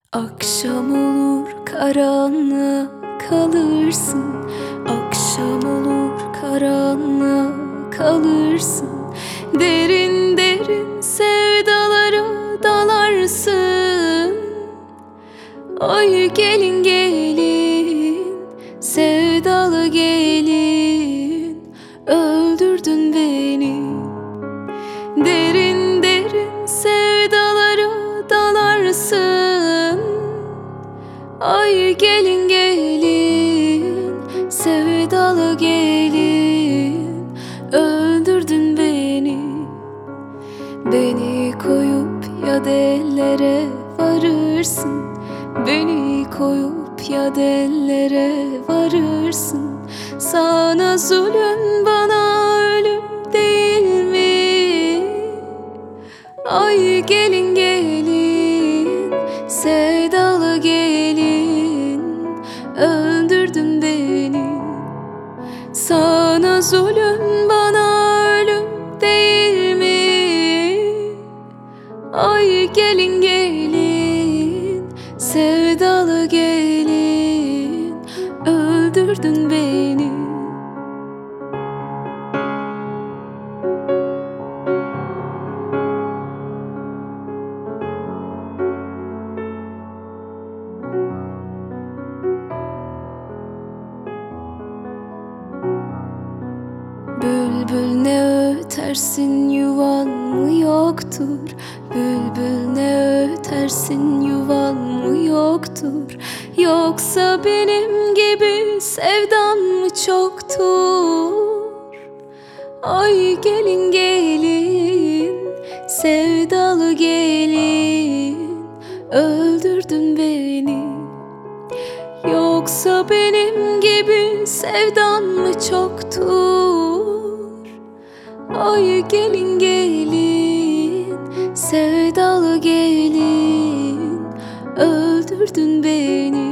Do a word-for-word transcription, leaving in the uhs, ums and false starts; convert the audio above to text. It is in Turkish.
Akşam olur karanlığa kalırsın, akşam olur karanlığa kalırsın. Derin derin sevdalara dalarsın. Ay gelin gelin, sevdalı gelin, öldürdün beni. Derin derin sevdalara dalarsın. Ay gelin gelin, sevdalı gelin, öldürdün beni. Beni koyup ya dellere varırsın, beni koyup ya dellere varırsın. Sana zulüm, bana ölüm değil mi? Ay gelin gelin, sevdalı gelin, öldürdün beni. Sana zulüm, bana ölüm değil mi? Ay gelin gelin, sevdalı gelin, öldürdün beni. Bülbül ne ötersin, yuvan mı yoktur? Bülbül ne ötersin, yuvan mı yoktur? Yoksa benim gibi sevdan mı çoktur? Ay gelin gelin, sevdalı gelin, öldürdün beni. Yoksa benim gibi sevdan mı çoktur? Ay gelin gelin, sevdalı gelin, öldürdün beni.